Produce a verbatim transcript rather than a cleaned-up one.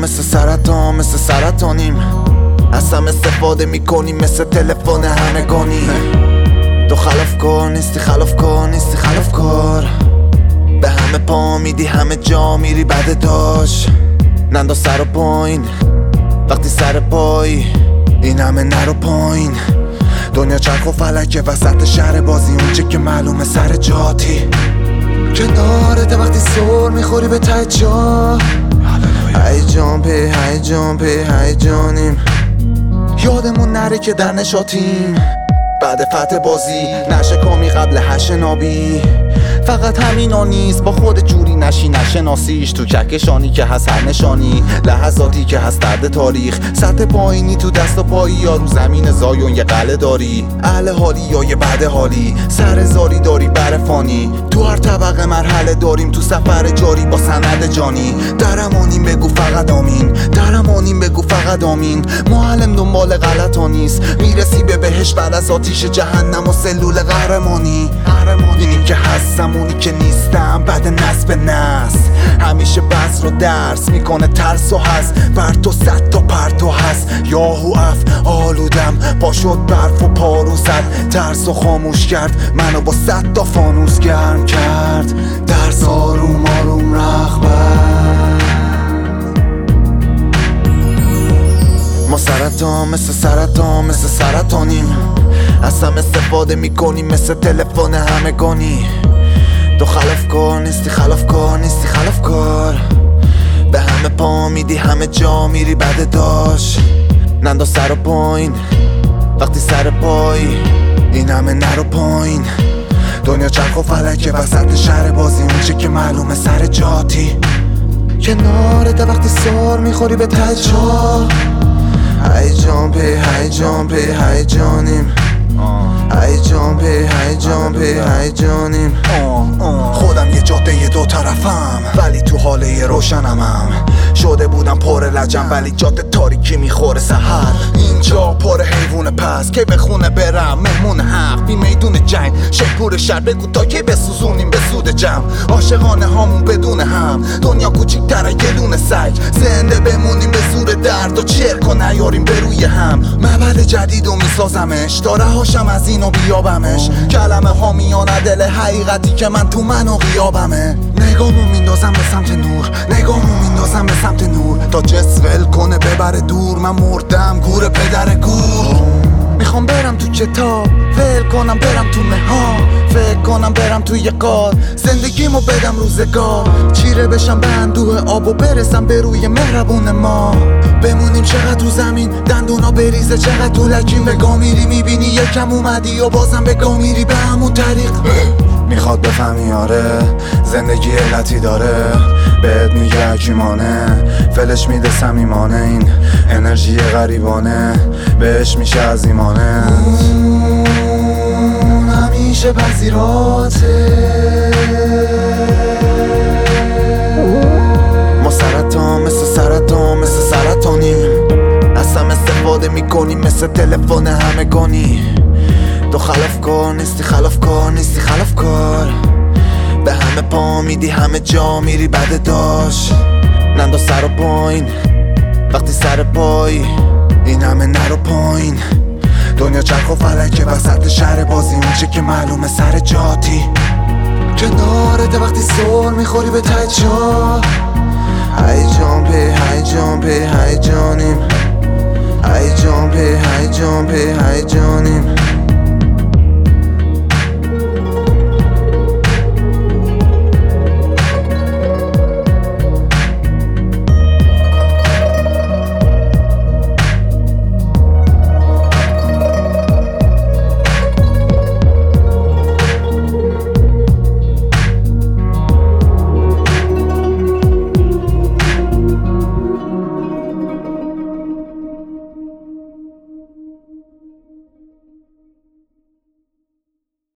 مثل سرطان مثل سرطانیم، از هم استفاده میکنیم مثل تلفن همگانی. تو خلاف کار نیستی خلاف کار نیستی خلاف کار، به همه پا میدی همه جا میری بعد داشت. ننداز سر و پایین وقتی سر پایی، این همه نرو پایین. دنیا چرخ و فلکه وسط شهر بازی، اونچه که معلومه سر جاتی. کنارته وقتی سر میخوری به ته جا، هیجان پی هیجان پی هیجانیم. یادمون نره که در نشاتیم، بعد فتح بازی نشکامی قبل هش نابی. فقط همینا نیست، با خود جوری نشی نشناسیش. تو کهکشانی که هست هر نشانی، لحظاتی که هست درد تاریخ. سطح پایینی تو دست و پایی، یا رو زمین زایون یه قله داری. اهل حالی یا یه بعد حالی، سر زاری داری بر فانی. تو هر طبقه مرحله داریم، تو سفر جاری با سند جانی. درمانیم بگو فقط آمین، درمانیم بگو فقط آمین. معلم دنبال غلطا نیست، میرسی به بهش بعد از آتیش جهنم و سلول قهرمانی. اینی که هستم اونی که نیستم، بعد نصب به نصب. همیشه بس رو درس میکنه ترس و هست، بر تو صد تا پرتو هست. یاهو اف آلودم پا شد برف و پارو زد، ترس و خاموش کرد منو با صد تا فانوس گرم کرد. درس آروم آروم رغبت. ما سرطان مثل سرطان مثل سرطانیم، از هم استفاده میکنیم مثل تلفن همگانی. تو خلاف کار نیستی خلاف کار نیستی خلاف کار، به همه پا میدی همه جا میری بعد داشت. ننداز سر و پایین وقتی سر پایی، این همه نرو پایین. دنیا چرخ و فلکه وسط شهر بازی، اونچه که معلومه سر جاتی. کنارته وقتی سر میخوری به ته جا، هیجان پی هیجان پی هیجانیم. هیجان پی هیجان پی هیجانیم. خودم یه جاده دو طرفم، ولی تو حاله روشنمم. شده بودم پر لجم، ولی جاده تاریکی میخوره سحر. اینجا پر حیوان پس که به خونه برم، مهمون حق بی میدون جنگ. شکور شهر بگو تا که بسوزونیم به سود جمع. عاشقانه هامون بدون هم، دنیا کوچیک‌تره یه دونه سگ. زنده بمونیم به زور درد و چرک و نیاریم به روی هم. معبد جدید و میسازمش تا رهاشم از اینو بیابمش. کلمه ها میانه دل حقیقتی که من تو منو غیابمه. نگامو میندازم به سمت نور، نگامو میندازم به سمت نور. تا جس ول کنه ببره دور، من مردم گور پدر گور. میخوام برم تو کتاب ول کنم برم تو مها، فکر کنم برم توی قار، زندگیمو بدم روزگار. چیره بشم به اندوه آب و برسم به روی مهربون ما. بمونیم چقدر رو زمین دندونا بریزه، چقدر تو لکیم. بگاه میری میبینی یکم اومدی و بازم بگاه میری به همون طریق. میخواد بفهمی آره زندگی علتی داره، بهت میگه حکیمانه، فلش میده صمیمانه. این انرژی غریبانه بهش میشه از ایمانه. اون همیشه پذیراته. ما سرطان مثل سرطان مثل سرطانیم، از هم استفاده میکنیم مثل تلفن همگانی. تو خلاف کار نیستی خلاف کار نیستی خلاف کار، به همه پا میدی همه جا میری بعد داشت. ننداز سر و پایین وقتی سر پایی، این همه نرو پایین. دنیا چرخ و فلکه وسط شهر بازی، اونچه که معلومه سر جاتی. کنارته وقتی سر میخوری به ته جا، هیجان پی هیجان پی هیجانیم.